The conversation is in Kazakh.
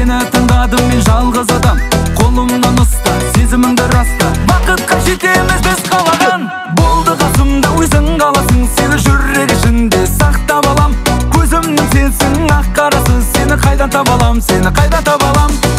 Сені тыңдадым мен жалғыз адам, қолымнан ұста, сезіміңді раста. Бақытқа жетеміз біз қалаған. Болды қасымда өзің қаласың, сені жүрек ішінде сақтап алам. Көзімнің сенсің ақ қарасы, сені қайдан таба алам, сені қайдан таба алам.